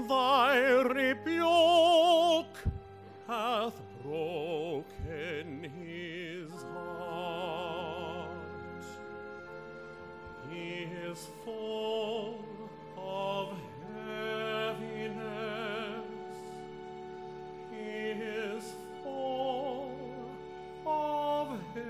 Thy rebuke hath broken his heart. He is full of heaviness. He is full of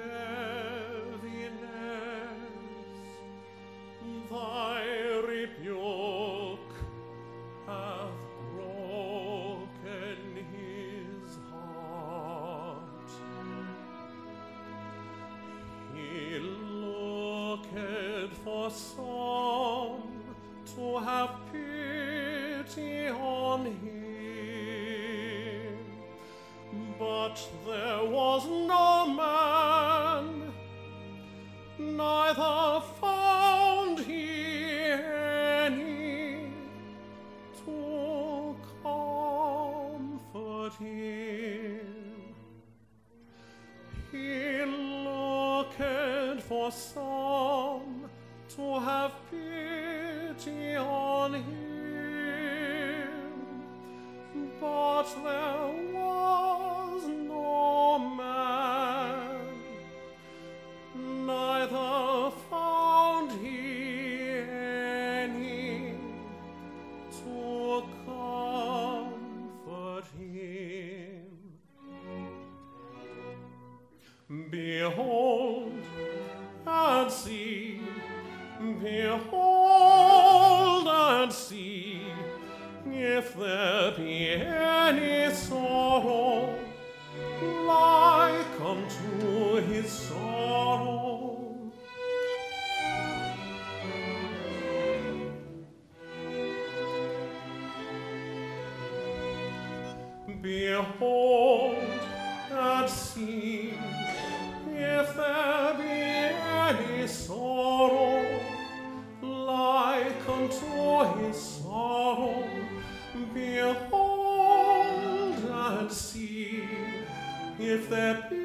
heaviness. Thy rebuke hath broken his heart. He looked for some to have pity on him, but there was no man, neither found he any to comfort him. He looked for some to have pity on him, but there was no man, neither found he any to comfort him. Behold and see, behold and see, if there be any sorrow like unto his sorrow. Behold and see, if there be any sorrow like unto his sorrow. Behold and see, if there be